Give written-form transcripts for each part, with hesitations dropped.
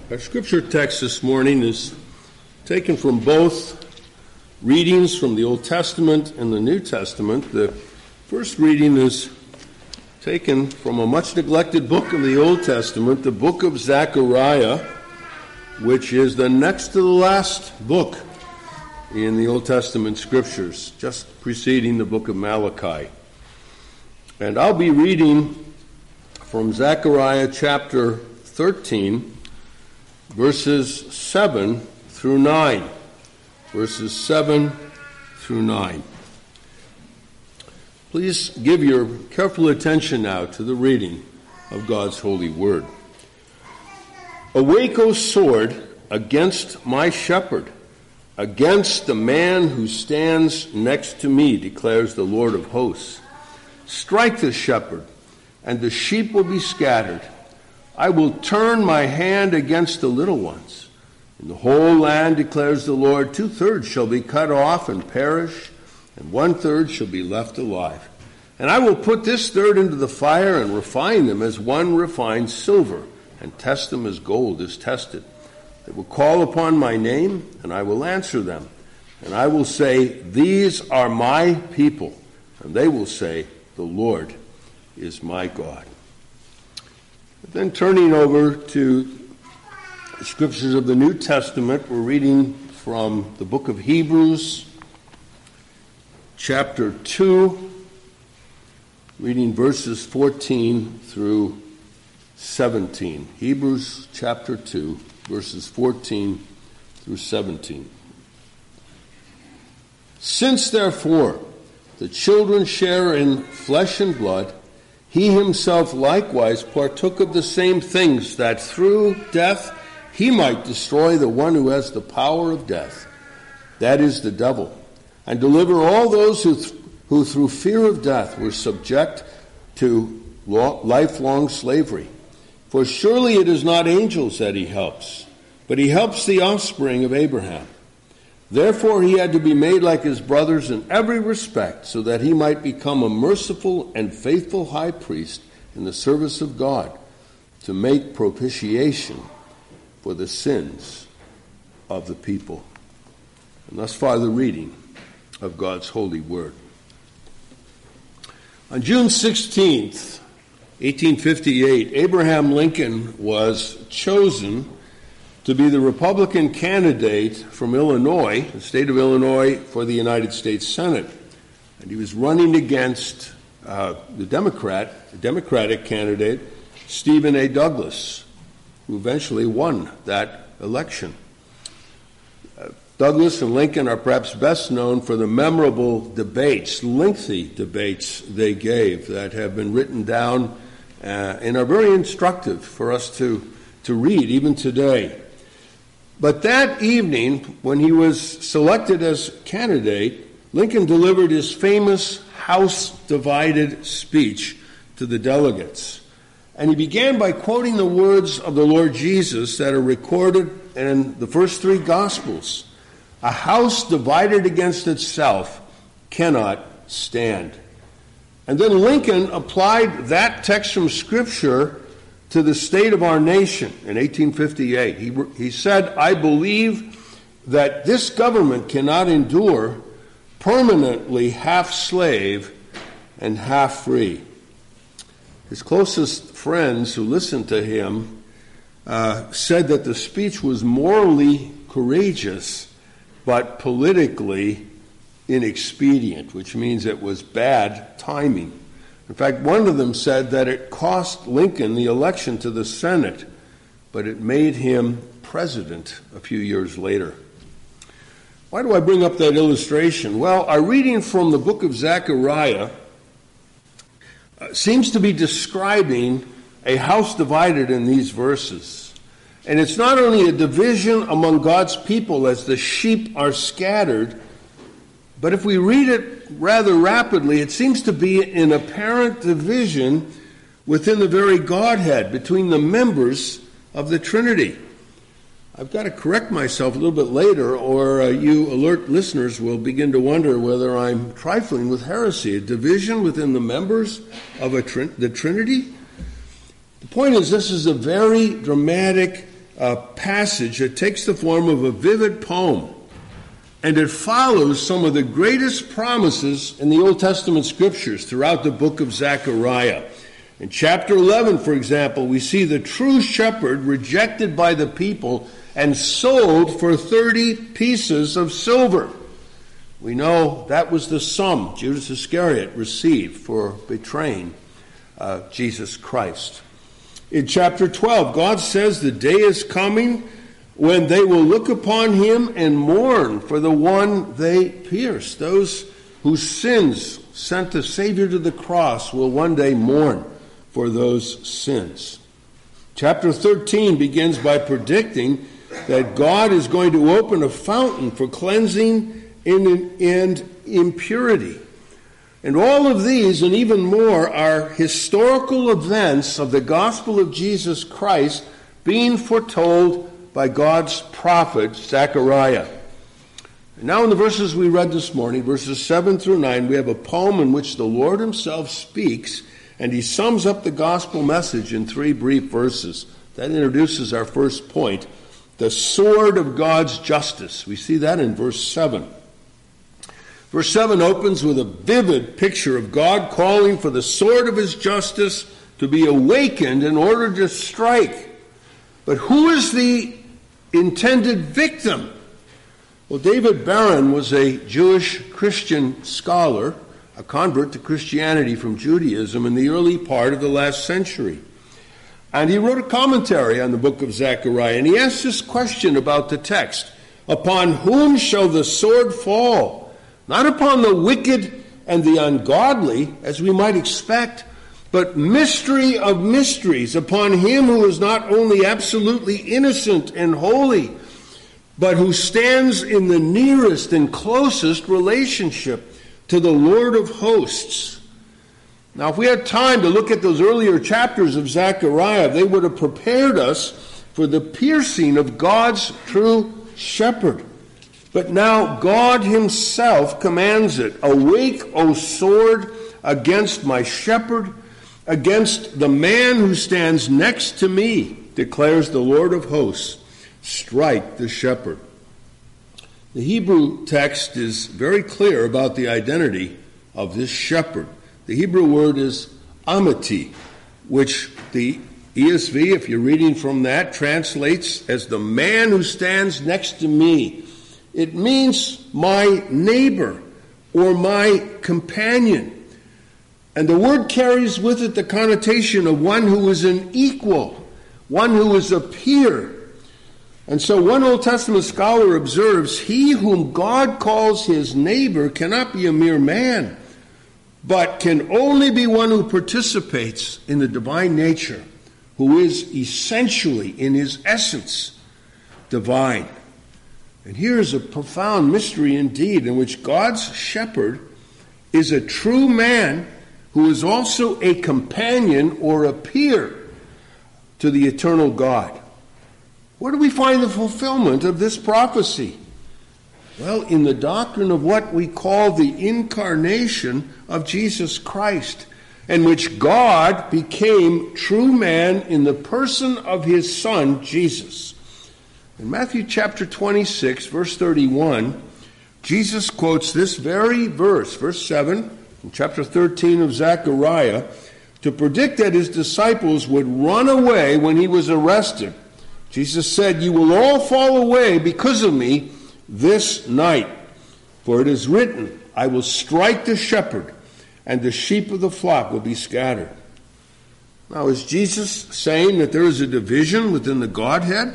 Our scripture text this morning is taken from both readings from the Old Testament and the New Testament. The first reading is taken from a much neglected book of the Old Testament, the book of Zechariah, which is the next to the last book in the Old Testament scriptures, just preceding the book of Malachi. And I'll be reading from Zechariah chapter 13, verses 7 through 9. Verses 7 through 9. Please give your careful attention now to the reading of God's holy word. Awake, O sword, against my shepherd, against the man who stands next to me, declares the Lord of hosts. Strike the shepherd, and the sheep will be scattered. I will turn my hand against the little ones. In the whole land, declares the Lord, 2/3 shall be cut off and perish, and 1/3 shall be left alive. And I will put this third into the fire and refine them as one refines silver, and test them as gold is tested. They will call upon my name, and I will answer them. And I will say, these are my people. And they will say, the Lord is my God. Then turning over to the scriptures of the New Testament, we're reading from the book of Hebrews, chapter 2, reading verses 14 through 17. Hebrews chapter 2, verses 14 through 17. Since, therefore, the children share in flesh and blood, he himself likewise partook of the same things, that through death he might destroy the one who has the power of death, that is, the devil, and deliver all those who through fear of death were subject to lifelong slavery. For surely it is not angels that he helps, but he helps the offspring of Abraham. Therefore he had to be made like his brothers in every respect, so that he might become a merciful and faithful high priest in the service of God, to make propitiation for the sins of the people. And thus far the reading of God's holy word. On June 16th, 1858, Abraham Lincoln was chosen to be the Republican candidate from Illinois, the state of Illinois, for the United States Senate. And he was running against the Democratic candidate, Stephen A. Douglas, who eventually won that election. Douglas and Lincoln are perhaps best known for the memorable debates, lengthy debates they gave that have been written down and are very instructive for us to read even today. But that evening, when he was selected as candidate, Lincoln delivered his famous House Divided speech to the delegates. And he began by quoting the words of the Lord Jesus that are recorded in the first three Gospels. A house divided against itself cannot stand. And then Lincoln applied that text from Scripture to the state of our nation in 1858. He said, I believe that this government cannot endure permanently half slave and half free. His closest friends who listened to him said that the speech was morally courageous but politically inexpedient, which means it was bad timing. In fact, one of them said that it cost Lincoln the election to the Senate, but it made him president a few years later. Why do I bring up that illustration? Well, our reading from the book of Zechariah seems to be describing a house divided in these verses. And it's not only a division among God's people as the sheep are scattered, but if we read it rather rapidly, it seems to be an apparent division within the very Godhead, between the members of the Trinity. I've got to correct myself a little bit later, or you alert listeners will begin to wonder whether I'm trifling with heresy. A division within the members of the Trinity? The point is, this is a very dramatic passage that takes the form of a vivid poem, and it follows some of the greatest promises in the Old Testament scriptures throughout the book of Zechariah. In chapter 11, for example, we see the true shepherd rejected by the people and sold for 30 pieces of silver. We know that was the sum Judas Iscariot received for betraying Jesus Christ. In chapter 12, God says the day is coming when they will look upon him and mourn for the one they pierced. Those whose sins sent the Savior to the cross will one day mourn for those sins. Chapter 13 begins by predicting that God is going to open a fountain for cleansing and impurity. And all of these and even more are historical events of the gospel of Jesus Christ being foretold by God's prophet Zechariah. And now in the verses we read this morning, verses 7 through 9, we have a poem in which the Lord himself speaks, and he sums up the gospel message in 3 brief verses. That introduces our first point, the sword of God's justice. We see that in verse 7. Verse 7 opens with a vivid picture of God calling for the sword of his justice to be awakened in order to strike. But who is the intended victim? Well, David Barron was a Jewish Christian scholar, a convert to Christianity from Judaism in the early part of the last century. And he wrote a commentary on the book of Zechariah, and he asked this question about the text: upon whom shall the sword fall? Not upon the wicked and the ungodly, as we might expect, but mystery of mysteries, upon him who is not only absolutely innocent and holy, but who stands in the nearest and closest relationship to the Lord of hosts. Now, if we had time to look at those earlier chapters of Zechariah, they would have prepared us for the piercing of God's true shepherd. But now God himself commands it. Awake, O sword, against my shepherd, against the man who stands next to me, declares the Lord of hosts. Strike the shepherd. The Hebrew text is very clear about the identity of this shepherd. The Hebrew word is Amati, which the ESV, if you're reading from that, translates as the man who stands next to me. It means my neighbor or my companion. And the word carries with it the connotation of one who is an equal, one who is a peer. And so one Old Testament scholar observes, he whom God calls his neighbor cannot be a mere man, but can only be one who participates in the divine nature, who is essentially, in his essence, divine. And here is a profound mystery indeed, in which God's shepherd is a true man who is also a companion or a peer to the eternal God. Where do we find the fulfillment of this prophecy? Well, in the doctrine of what we call the incarnation of Jesus Christ, in which God became true man in the person of his Son, Jesus. In Matthew chapter 26, verse 31, Jesus quotes this very verse, verse 7, in chapter 13 of Zechariah, to predict that his disciples would run away when he was arrested. Jesus said, "You will all fall away because of me this night. For it is written, I will strike the shepherd, and the sheep of the flock will be scattered." Now, is Jesus saying that there is a division within the Godhead?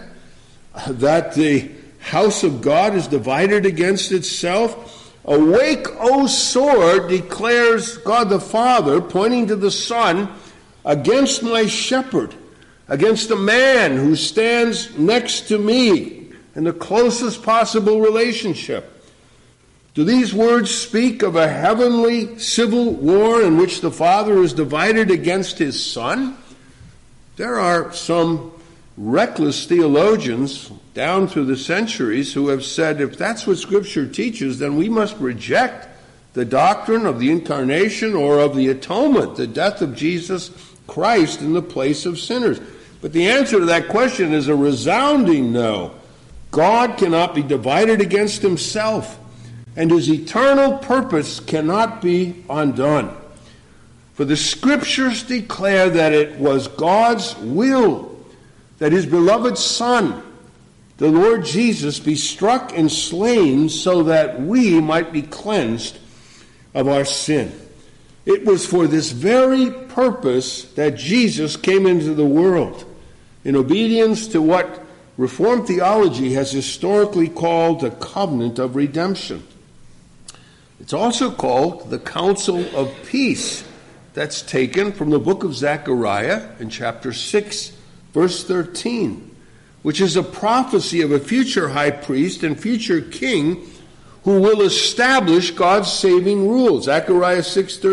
That the house of God is divided against itself? Awake, O sword, declares God the Father, pointing to the Son, against my shepherd, against the man who stands next to me in the closest possible relationship. Do these words speak of a heavenly civil war in which the Father is divided against his Son? There are some reckless theologians down through the centuries who have said, if that's what Scripture teaches, then we must reject the doctrine of the incarnation or of the atonement, the death of Jesus Christ in the place of sinners. But the answer to that question is a resounding no. God cannot be divided against himself, and his eternal purpose cannot be undone. For the Scriptures declare that it was God's will that his beloved Son, the Lord Jesus, be struck and slain so that we might be cleansed of our sin. It was for this very purpose that Jesus came into the world, in obedience to what Reformed theology has historically called the covenant of redemption. It's also called the counsel of peace. That's taken from the book of Zechariah in chapter 6, verse 13, which is a prophecy of a future high priest and future king who will establish God's saving rule. Zechariah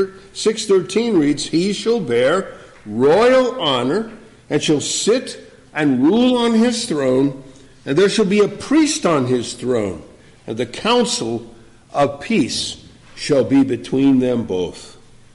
6:13 reads, "He shall bear royal honor and shall sit and rule on his throne, and there shall be a priest on his throne, and the counsel of peace shall be between them both."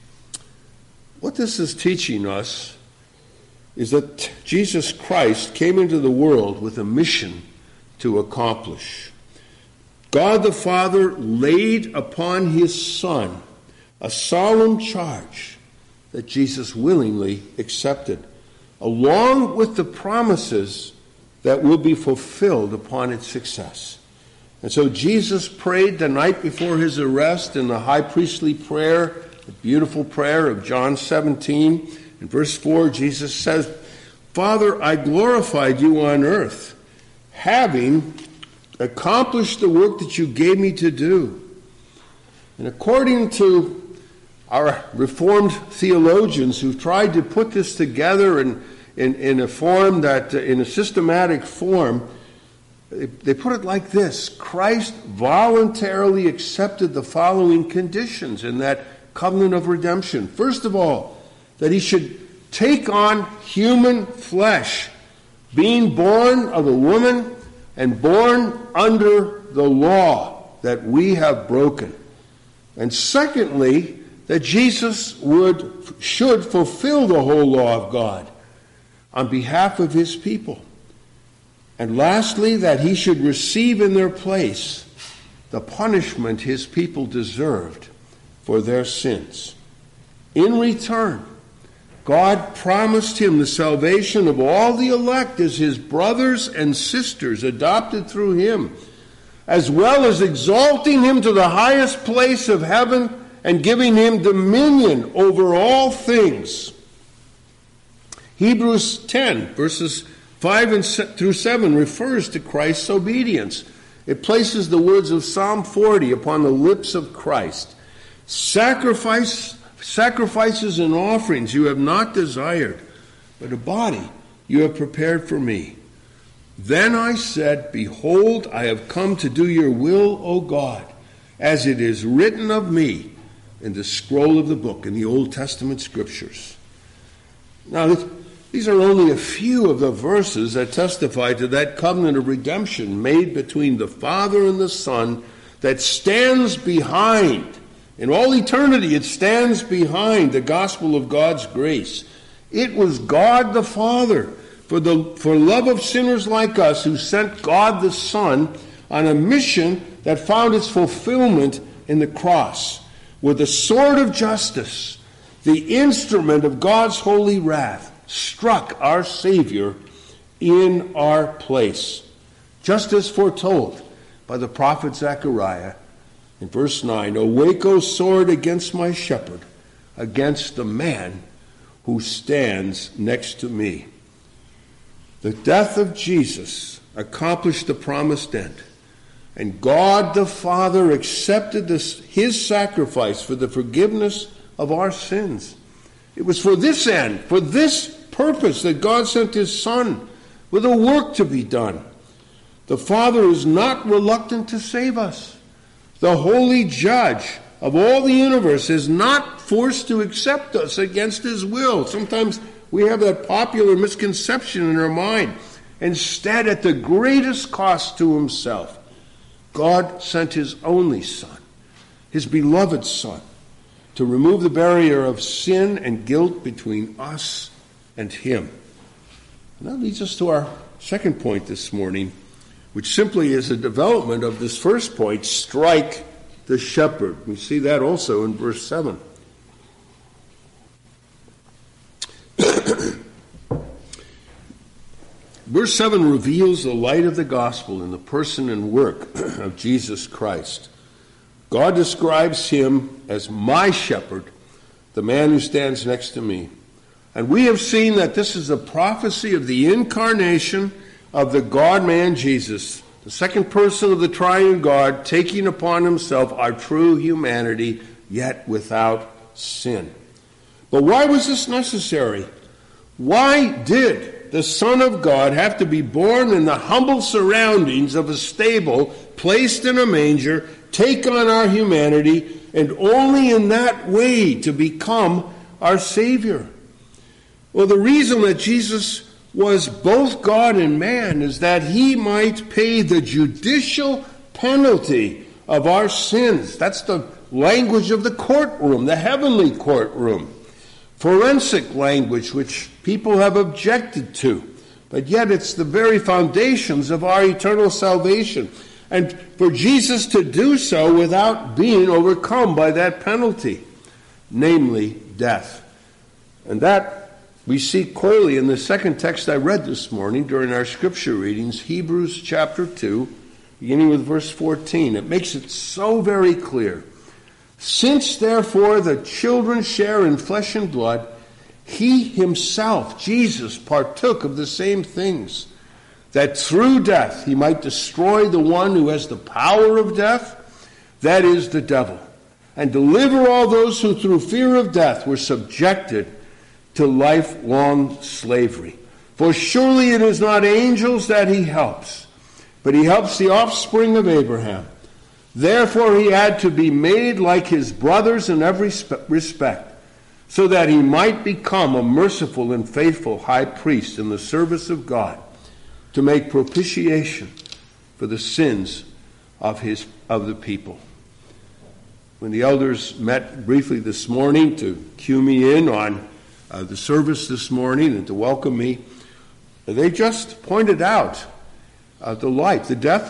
What this is teaching us is that Jesus Christ came into the world with a mission to accomplish. God the Father laid upon his Son a solemn charge that Jesus willingly accepted, along with the promises that will be fulfilled upon its success. And so Jesus prayed the night before his arrest in the high priestly prayer, the beautiful prayer of John 17. In verse 4, Jesus says, "Father, I glorified you on earth, having accomplished the work that you gave me to do." And according to our Reformed theologians who've tried to put this together in a form that, in a systematic form, they put it like this: Christ voluntarily accepted the following conditions in that covenant of redemption. First of all, that he should take on human flesh, being born of a woman and born under the law that we have broken. And secondly, that Jesus should fulfill the whole law of God on behalf of his people. And lastly, that he should receive in their place the punishment his people deserved for their sins. In return, God promised him the salvation of all the elect as his brothers and sisters adopted through him, as well as exalting him to the highest place of heaven and giving him dominion over all things. Hebrews 10, verses 5 through 7 refers to Christ's obedience. It places the words of Psalm 40 upon the lips of Christ. Sacrifices and offerings you have not desired, but a body you have prepared for me. Then I said, Behold, I have come to do your will, O God, as it is written of me in the scroll of the book, in the Old Testament Scriptures. Now, these are only a few of the verses that testify to that covenant of redemption made between the Father and the Son that stands behind. In all eternity, it stands behind the gospel of God's grace. It was God the Father, for love of sinners like us, who sent God the Son on a mission that found its fulfillment in the cross, where the sword of justice, the instrument of God's holy wrath, struck our Savior in our place, just as foretold by the prophet Zechariah. In verse 9, Awake, O sword, against my shepherd, against the man who stands next to me. The death of Jesus accomplished the promised end, and God the Father accepted his sacrifice for the forgiveness of our sins. It was for this end, for this purpose, that God sent his Son with a work to be done. The Father is not reluctant to save us. The holy judge of all the universe is not forced to accept us against his will. Sometimes we have that popular misconception in our mind. Instead, at the greatest cost to himself, God sent his only Son, his beloved Son, to remove the barrier of sin and guilt between us and him. And that leads us to our second point this morning, which simply is a development of this first point, strike the shepherd. We see that also in verse 7. Verse 7 reveals the light of the gospel in the person and work of Jesus Christ. God describes him as my shepherd, the man who stands next to me. And we have seen that this is a prophecy of the incarnation of the God-man Jesus, the second person of the triune God, taking upon himself our true humanity, yet without sin. But why was this necessary? Why did the Son of God have to be born in the humble surroundings of a stable, placed in a manger, take on our humanity, and only in that way to become our Savior? Well, the reason that Jesus was both God and man is that he might pay the judicial penalty of our sins. That's the language of the courtroom, the heavenly courtroom. Forensic language which people have objected to, but yet it's the very foundations of our eternal salvation. And for Jesus to do so without being overcome by that penalty, namely death. And that we see clearly in the second text I read this morning during our scripture readings, Hebrews chapter 2, beginning with verse 14. It makes it so very clear. Since, therefore, the children share in flesh and blood, he himself, Jesus, partook of the same things, that through death he might destroy the one who has the power of death, that is, the devil, and deliver all those who through fear of death were subjected to lifelong slavery. For surely it is not angels that he helps, but he helps the offspring of Abraham. Therefore he had to be made like his brothers in every respect, so that he might become a merciful and faithful high priest in the service of God, to make propitiation for the sins of the people. When the elders met briefly this morning to cue me in on the service this morning and to welcome me, they just pointed out the life, the death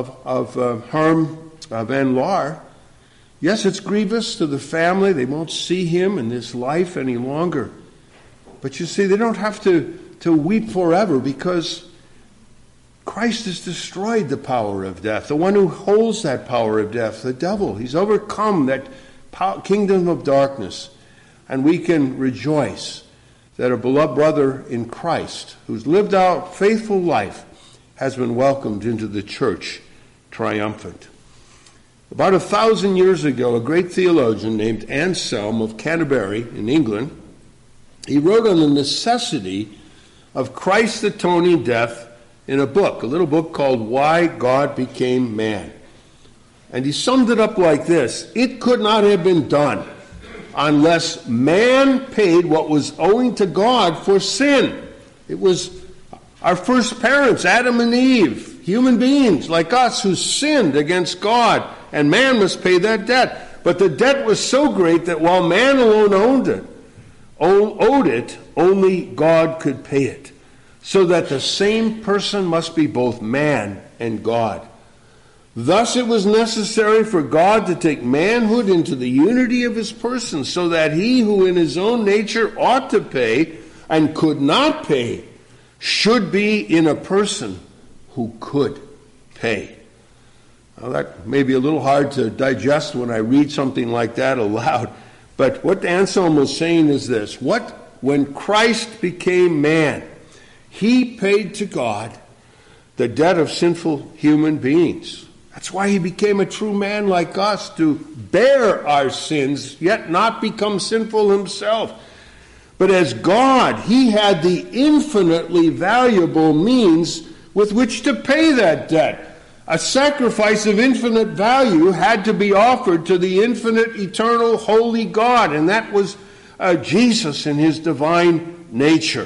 of Harm Van Laar. Yes, it's grievous to the family. They won't see him in this life any longer. But you see, they don't have to weep forever, because Christ has destroyed the power of death. The one who holds that power of death, the devil, he's overcome that kingdom of darkness. And we can rejoice that a beloved brother in Christ, who's lived out faithful life, has been welcomed into the church triumphant. About 1,000 years ago, a great theologian named Anselm of Canterbury in England, he wrote on the necessity of Christ's atoning death in a little book called Why God Became Man. And he summed it up like this: it could not have been done unless man paid what was owing to God for sin. It was our first parents, Adam and Eve, human beings like us who sinned against God, and man must pay that debt. But the debt was so great that while man alone owed it, only God could pay it. So that the same person must be both man and God. Thus it was necessary for God to take manhood into the unity of his person, so that he who in his own nature ought to pay and could not pay should be in a person who could pay. Now that may be a little hard to digest when I read something like that aloud, but what Anselm was saying is this: when Christ became man, he paid to God the debt of sinful human beings. That's why he became a true man like us, to bear our sins, yet not become sinful himself. But as God, he had the infinitely valuable means with which to pay that debt. A sacrifice of infinite value had to be offered to the infinite, eternal, holy God, and that was Jesus in his divine nature.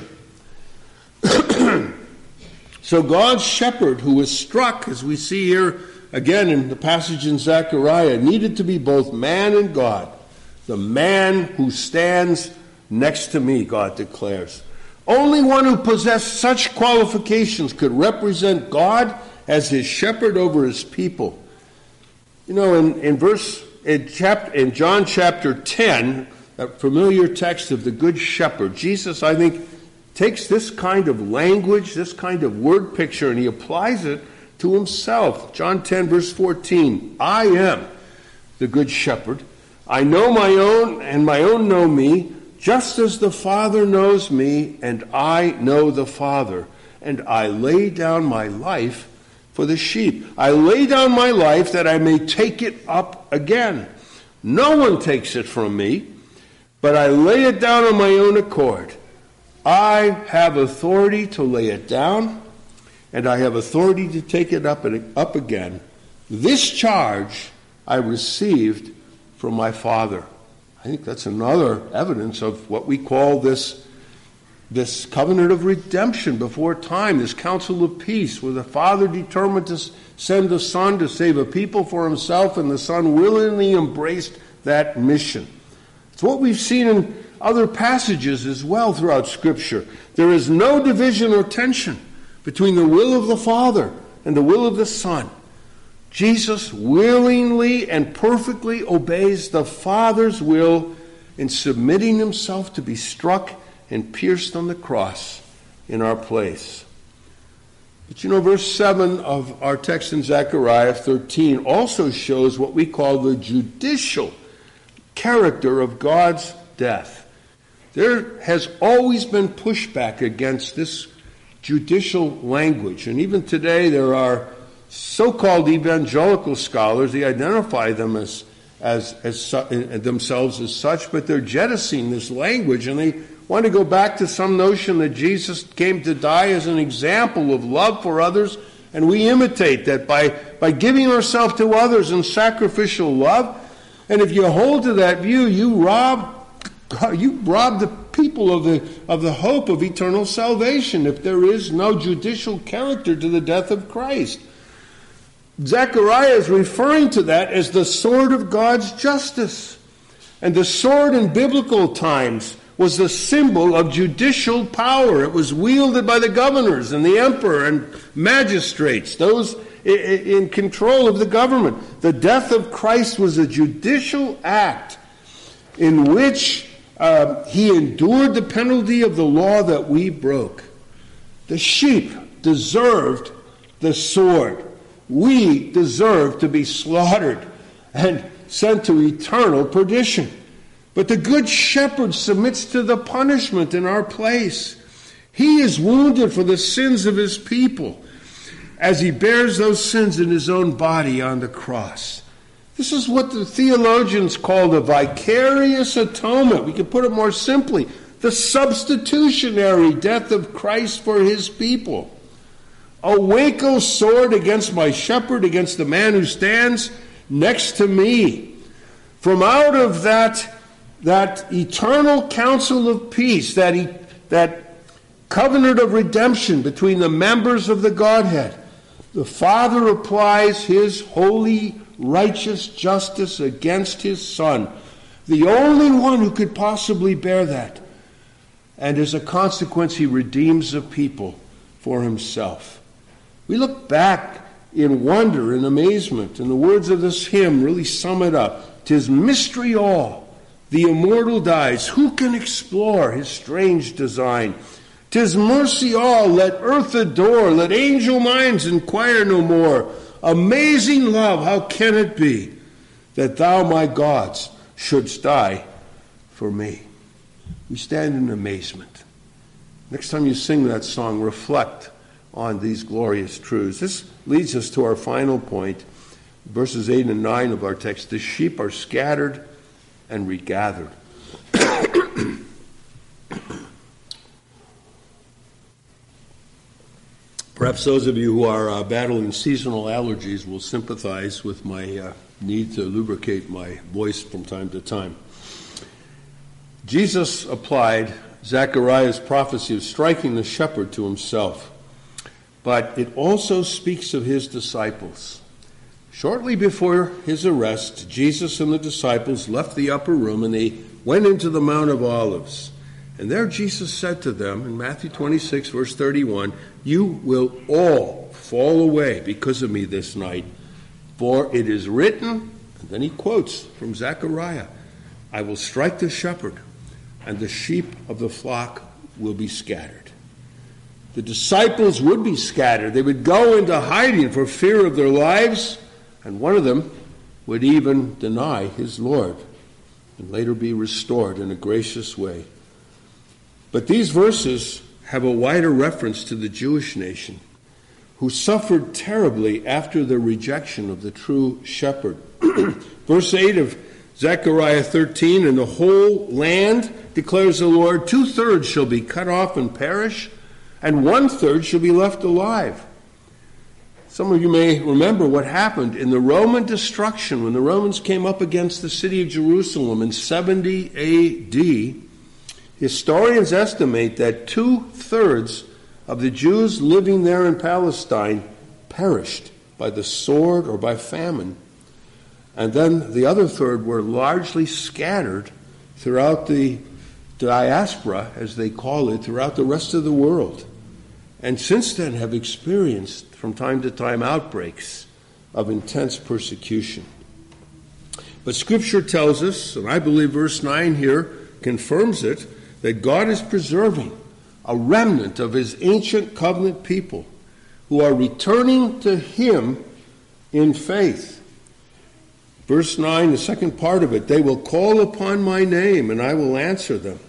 So God's shepherd, who was struck, as we see here again in the passage in Zechariah, needed to be both man and God. The man who stands next to me, God declares. Only one who possessed such qualifications could represent God as his shepherd over his people. You know, in John chapter 10, that familiar text of the Good Shepherd, Jesus, I think, takes this kind of language, this kind of word picture, and he applies it to himself. John 10, verse 14, I am the Good Shepherd. I know my own, and my own know me, just as the Father knows me, and I know the Father. And I lay down my life for the sheep. I lay down my life that I may take it up again. No one takes it from me, but I lay it down on my own accord. I have authority to lay it down, and I have authority to take it up again. This charge I received from my Father. I think that's another evidence of what we call this covenant of redemption before time, this counsel of peace, where the Father determined to send the Son to save a people for himself, and the Son willingly embraced that mission. It's what we've seen in other passages as well throughout Scripture. There is no division or tension between the will of the Father and the will of the Son. Jesus willingly and perfectly obeys the Father's will in submitting himself to be struck and pierced on the cross in our place. But you know, verse 7 of our text in Zechariah 13 also shows what we call the judicial character of God's death. There has always been pushback against this judicial language, and even today there are so-called evangelical scholars. They identify them as themselves as such, but they're jettisoning this language, and they want to go back to some notion that Jesus came to die as an example of love for others, and we imitate that by giving ourselves to others in sacrificial love. And if you hold to that view, you rob the people of the hope of eternal salvation if there is no judicial character to the death of Christ. Zechariah is referring to that as the sword of God's justice. And the sword in biblical times was the symbol of judicial power. It was wielded by the governors and the emperor and magistrates, those in control of the government. The death of Christ was a judicial act in which he endured the penalty of the law that we broke. The sheep deserved the sword. We deserve to be slaughtered and sent to eternal perdition. But the Good Shepherd submits to the punishment in our place. He is wounded for the sins of his people as he bears those sins in his own body on the cross. This is what the theologians call the vicarious atonement. We could put it more simply, the substitutionary death of Christ for his people. Awake, O sword, against my shepherd, against the man who stands next to me. From out of that eternal counsel of peace, that covenant of redemption between the members of the Godhead, the Father applies his holy, righteous justice against his Son, the only one who could possibly bear that. And as a consequence, he redeems the people for himself. We look back in wonder and amazement, and the words of this hymn really sum it up. 'Tis mystery all, the immortal dies. Who can explore his strange design? 'Tis mercy all, let earth adore, let angel minds inquire no more. Amazing love, how can it be that thou, my gods, shouldst die for me? We stand in amazement. Next time you sing that song, reflect on these glorious truths. This leads us to our final point, verses 8 and 9 of our text. The sheep are scattered and regathered. Perhaps those of you who are battling seasonal allergies will sympathize with my need to lubricate my voice from time to time. Jesus applied Zechariah's prophecy of striking the shepherd to himself, but it also speaks of his disciples. Shortly before his arrest, Jesus and the disciples left the upper room and they went into the Mount of Olives. And there Jesus said to them in Matthew 26, verse 31, "You will all fall away because of me this night, for it is written," and then he quotes from Zechariah, "I will strike the shepherd, and the sheep of the flock will be scattered." The disciples would be scattered. They would go into hiding for fear of their lives, and one of them would even deny his Lord and later be restored in a gracious way. But these verses have a wider reference to the Jewish nation, who suffered terribly after the rejection of the true shepherd. Verse 8 of Zechariah 13, "In the whole land, declares the Lord, 2/3 shall be cut off and perish, and 1/3 shall be left alive." Some of you may remember what happened in the Roman destruction when the Romans came up against the city of Jerusalem in 70 AD. Historians estimate that 2/3 of the Jews living there in Palestine perished by the sword or by famine. And then the other third were largely scattered throughout the diaspora, as they call it, throughout the rest of the world. And since then have experienced from time to time outbreaks of intense persecution. But Scripture tells us, and I believe verse 9 here confirms it, that God is preserving a remnant of his ancient covenant people who are returning to him in faith. Verse 9, the second part of it, "They will call upon my name and I will answer them."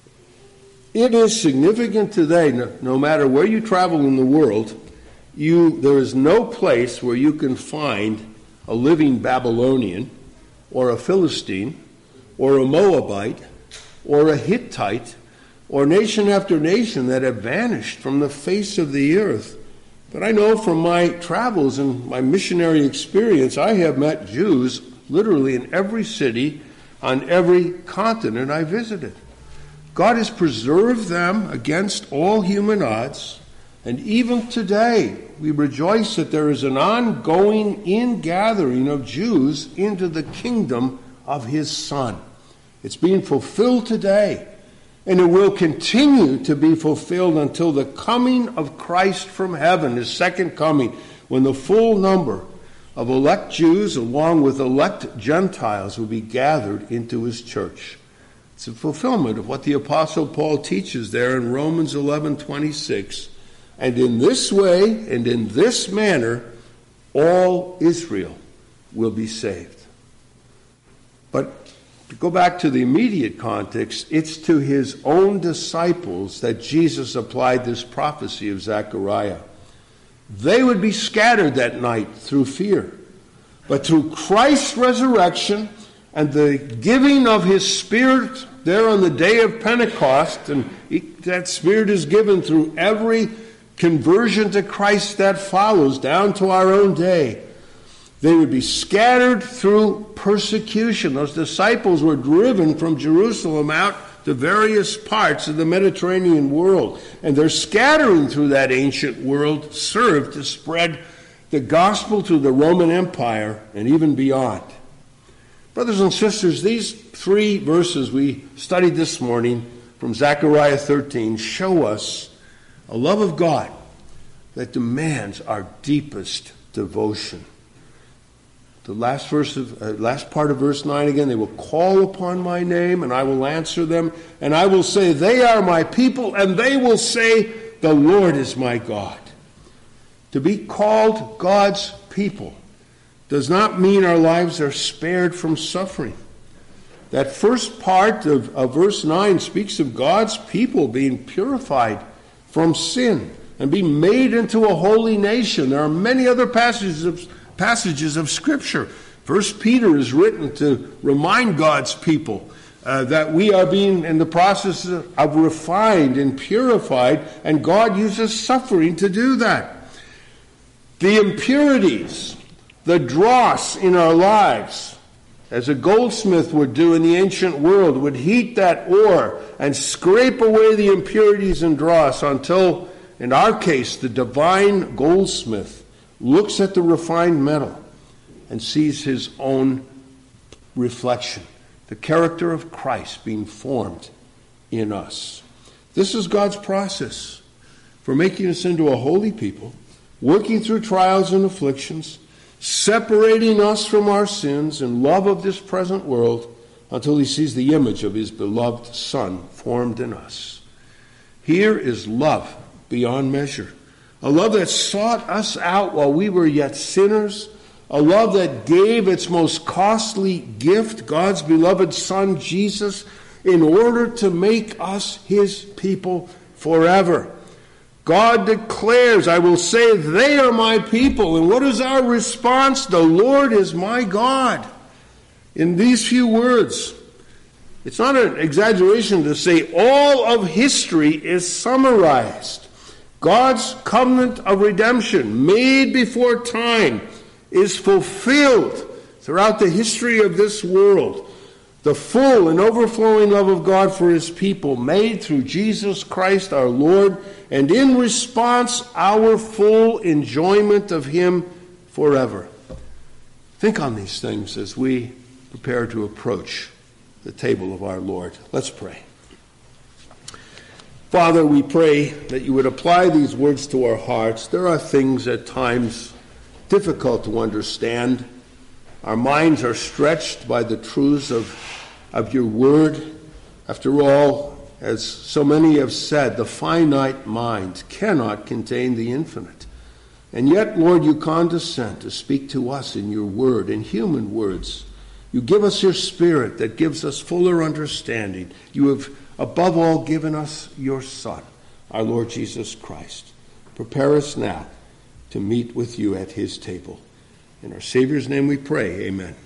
It is significant today, no matter where you travel in the world, there is no place where you can find a living Babylonian or a Philistine or a Moabite or a Hittite, or nation after nation that have vanished from the face of the earth. But I know from my travels and my missionary experience, I have met Jews literally in every city, on every continent I visited. God has preserved them against all human odds, and even today we rejoice that there is an ongoing ingathering of Jews into the kingdom of his Son. It's being fulfilled today, and it will continue to be fulfilled until the coming of Christ from heaven, his second coming, when the full number of elect Jews along with elect Gentiles will be gathered into his church. It's a fulfillment of what the Apostle Paul teaches there in Romans 11:26. "And in this way and in this manner, all Israel will be saved." But to go back to the immediate context, it's to his own disciples that Jesus applied this prophecy of Zechariah. They would be scattered that night through fear. But through Christ's resurrection and the giving of his Spirit there on the day of Pentecost, and that Spirit is given through every conversion to Christ that follows down to our own day, they would be scattered through persecution. Those disciples were driven from Jerusalem out to various parts of the Mediterranean world. And their scattering through that ancient world served to spread the gospel to the Roman Empire and even beyond. Brothers and sisters, these 3 verses we studied this morning from Zechariah 13 show us a love of God that demands our deepest devotion. The last part of verse 9 again, "They will call upon my name, and I will answer them, and I will say, they are my people, and they will say, the Lord is my God." To be called God's people does not mean our lives are spared from suffering. That first part of verse 9 speaks of God's people being purified from sin and being made into a holy nation. There are many other passages of Scripture. 1 Peter is written to remind God's people that we are being in the process of refined and purified, and God uses suffering to do that. The impurities, the dross in our lives, as a goldsmith would do in the ancient world, would heat that ore and scrape away the impurities and dross until, in our case, the divine goldsmith looks at the refined metal and sees his own reflection, the character of Christ being formed in us. This is God's process for making us into a holy people, working through trials and afflictions, separating us from our sins and love of this present world until he sees the image of his beloved Son formed in us. Here is love beyond measure, a love that sought us out while we were yet sinners, a love that gave its most costly gift, God's beloved Son, Jesus, in order to make us his people forever. God declares, I will say, they are my people. And what is our response? The Lord is my God. In these few words, it's not an exaggeration to say all of history is summarized. God's covenant of redemption, made before time, is fulfilled throughout the history of this world. The full and overflowing love of God for his people, made through Jesus Christ our Lord, and in response, our full enjoyment of him forever. Think on these things as we prepare to approach the table of our Lord. Let's pray. Father, we pray that you would apply these words to our hearts. There are things at times difficult to understand. Our minds are stretched by the truths of your word. After all, as so many have said, the finite mind cannot contain the infinite. And yet, Lord, you condescend to speak to us in your word, in human words. You give us your Spirit that gives us fuller understanding. You have, above all, given us your Son, our Lord Jesus Christ. Prepare us now to meet with you at his table. In our Savior's name we pray, amen.